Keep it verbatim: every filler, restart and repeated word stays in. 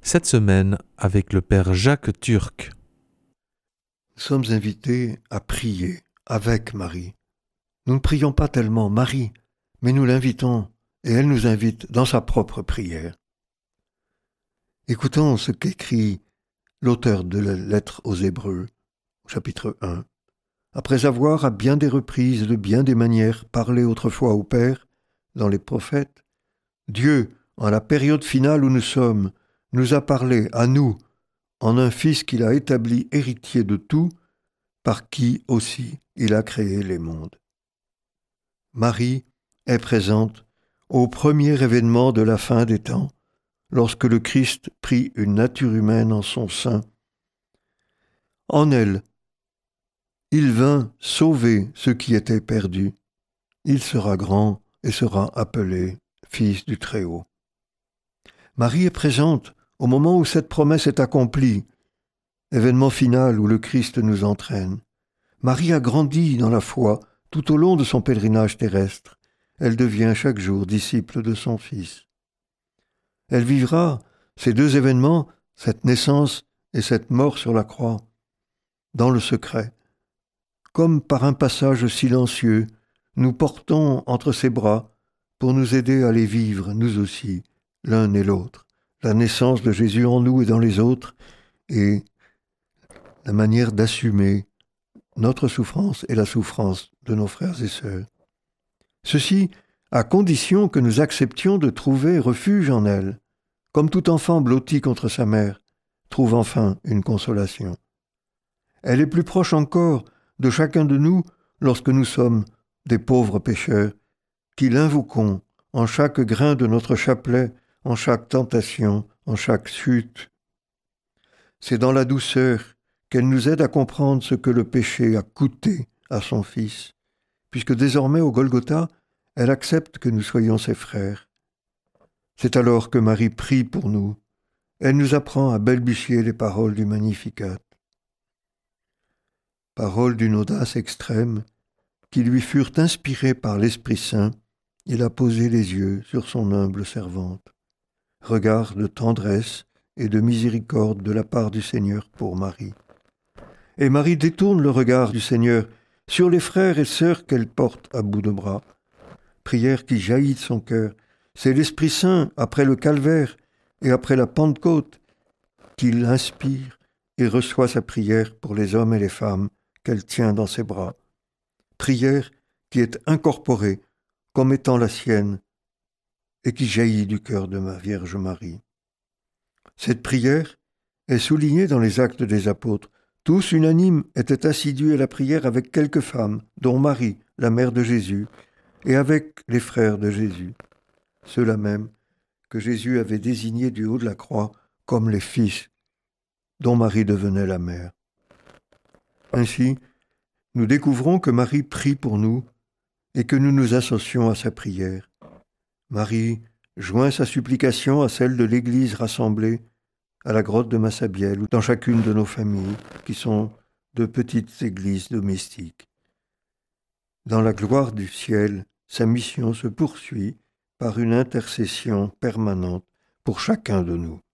Cette semaine, avec le Père Jacques Turc. Nous sommes invités à prier avec Marie. Nous ne prions pas tellement Marie, mais nous l'invitons et elle nous invite dans sa propre prière. Écoutons ce qu'écrit l'auteur de la lettre aux Hébreux, chapitre un. Après avoir, à bien des reprises, de bien des manières, parlé autrefois au Père, dans les prophètes, Dieu, en la période finale où nous sommes, nous a parlé à nous, en un Fils qu'il a établi héritier de tout, par qui aussi il a créé les mondes. Marie est présente au premier événement de la fin des temps, lorsque le Christ prit une nature humaine en son sein. En elle, il vint sauver ceux qui étaient perdus. Il sera grand et sera appelé Fils du Très-Haut. Marie est présente au moment où cette promesse est accomplie, événement final où le Christ nous entraîne. Marie a grandi dans la foi tout au long de son pèlerinage terrestre. Elle devient chaque jour disciple de son Fils. Elle vivra ces deux événements, cette naissance et cette mort sur la croix, dans le secret. Comme par un passage silencieux, nous portons entre ses bras pour nous aider à les vivre, nous aussi, l'un et l'autre. La naissance de Jésus en nous et dans les autres, et la manière d'assumer notre souffrance et la souffrance de nos frères et sœurs. Ceci à condition que nous acceptions de trouver refuge en elle, comme tout enfant blotti contre sa mère trouve enfin une consolation. Elle est plus proche encore de chacun de nous lorsque nous sommes des pauvres pécheurs, qui l'invoquons en chaque grain de notre chapelet, en chaque tentation, en chaque chute. C'est dans la douceur qu'elle nous aide à comprendre ce que le péché a coûté à son Fils, puisque désormais au Golgotha, elle accepte que nous soyons ses frères. C'est alors que Marie prie pour nous. Elle nous apprend à balbutier les paroles du Magnificat. Paroles d'une audace extrême, qui lui furent inspirées par l'Esprit Saint. Il a posé les yeux sur son humble servante. Regard de tendresse et de miséricorde de la part du Seigneur pour Marie. Et Marie détourne le regard du Seigneur sur les frères et sœurs qu'elle porte à bout de bras. Prière qui jaillit de son cœur. C'est l'Esprit Saint, après le calvaire et après la Pentecôte, qui l'inspire et reçoit sa prière pour les hommes et les femmes qu'elle tient dans ses bras. Prière qui est incorporée comme étant la sienne et qui jaillit du cœur de ma Vierge Marie. Cette prière est soulignée dans les Actes des Apôtres. Tous unanimes étaient assidus à la prière avec quelques femmes, dont Marie, la mère de Jésus, et avec les frères de Jésus, ceux-là même que Jésus avait désignés du haut de la croix comme les fils dont Marie devenait la mère. Ainsi, nous découvrons que Marie prie pour nous et que nous nous associons à sa prière. Marie joint sa supplication à celle de l'Église rassemblée à la grotte de Massabielle ou dans chacune de nos familles, qui sont de petites églises domestiques. Dans la gloire du ciel, sa mission se poursuit par une intercession permanente pour chacun de nous.